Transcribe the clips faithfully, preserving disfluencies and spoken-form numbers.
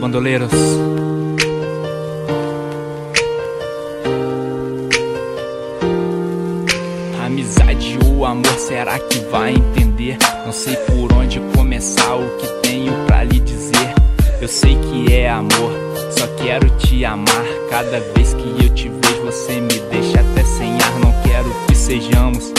bandoleiros. Amizade ou amor, será que vai entender? Não sei por onde começar, o que tenho pra lhe dizer. Eu sei que é amor, só quero te amar. Cada vez que eu te vejo você me deixa até sem ar. Não quero que sejamos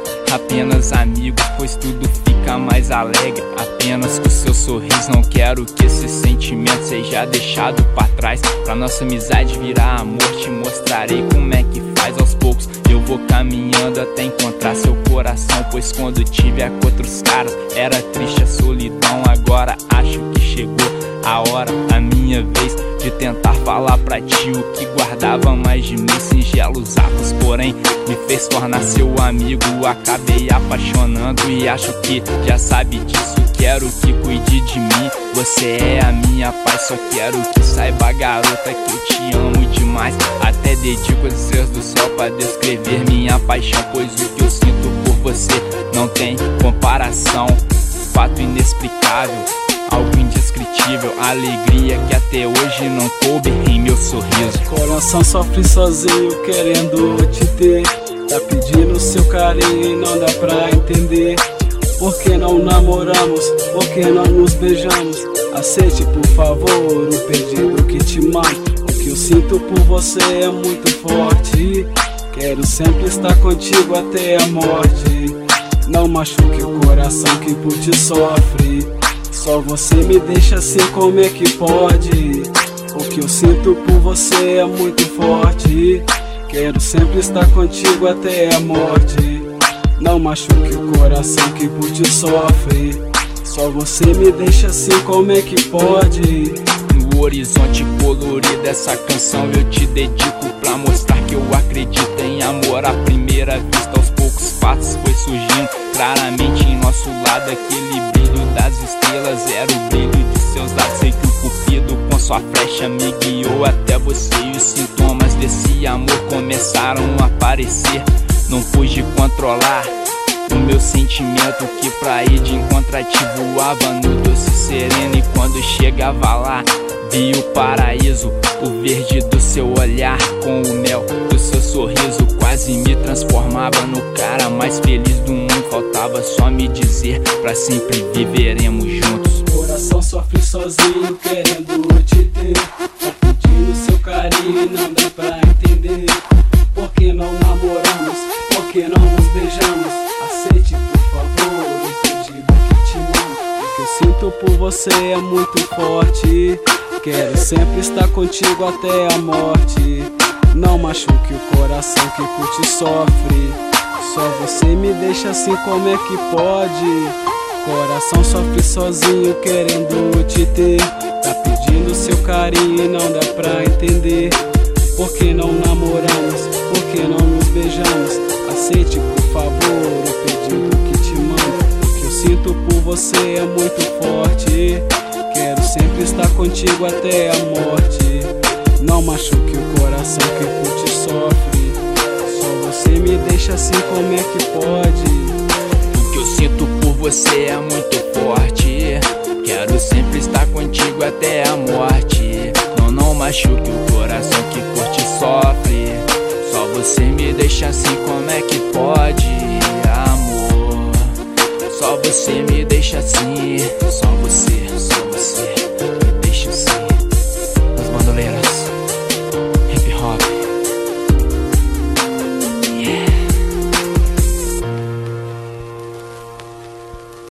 apenas amigos, pois tudo fica mais alegre apenas com seu sorriso. Não quero que esse sentimento seja deixado pra trás. Pra nossa amizade virar amor, te mostrarei como é que faz. Aos poucos eu vou caminhando até encontrar seu coração, pois quando tive com outros caras era triste a solidão. Agora acho que chegou a hora, a minha vez de tentar falar pra ti o que guardava mais de mim. Singelos atos, porém, me fez tornar seu amigo. Acabei apaixonando e acho que já sabe disso. Quero que cuide de mim, você é a minha paz. Só quero que saiba, garota, que eu te amo demais. Até dedico as estrelas do sol pra descrever minha paixão, pois o que eu sinto por você não tem comparação. Fato inexplicável, algo indescritível, alegria que até hoje não coube em meu sorriso. Coração sofre sozinho querendo te ter, tá pedindo seu carinho e não dá pra entender. Por que não namoramos? Por que não nos beijamos? Aceite por favor o pedido que te mando. O que eu sinto por você é muito forte. Quero sempre estar contigo até a morte. Não machuque o coração que por ti sofre. Só você me deixa assim, como é que pode? O que eu sinto por você é muito forte. Quero sempre estar contigo até a morte. Não machuque o coração que por ti sofre. Só você me deixa assim, como é que pode? No horizonte colorido essa canção eu te dedico, pra mostrar que eu acredito em amor à primeira vista. Aos poucos fatos foi surgindo claramente em nosso lado. Aquele brilho das estrelas era o brilho de seus lados. Sei que o cupido com sua flecha me guiou até você, e os sintomas desse amor começaram a aparecer. Não pude controlar o meu sentimento, que pra ir de encontro a ti voava no doce sereno. E quando chegava lá, vi o paraíso, o verde do seu olhar com o mel do seu sorriso. Quase me transformava no cara mais feliz do mundo. Faltava só me dizer, pra sempre viveremos juntos. Coração sofre sozinho querendo te ter, tá pedindo seu carinho e não dá pra entender. Por que não namoramos? Por que não nos beijamos? Aceite por favor o pedido que te mando. O que eu sinto por você é muito forte. Quero sempre estar contigo até a morte. Não machuque o coração que por ti sofre. Só você me deixa assim, como é que pode? Coração sofre sozinho querendo te ter, tá pedindo seu carinho e não dá pra entender. Por que não namoramos? Por que não nos beijamos? Aceite por favor o pedido que te mando. O que eu sinto por você é muito forte. Quero sempre estar contigo até a morte. Não machuque o coração que por ti sofre. Só você me deixa assim, como é que pode? O que eu sinto por você é muito forte. Quero sempre estar contigo até a morte. Não, não machuque o coração que por ti sofre. Só você me deixa assim, como é que pode, amor? Só você me deixa assim, só você.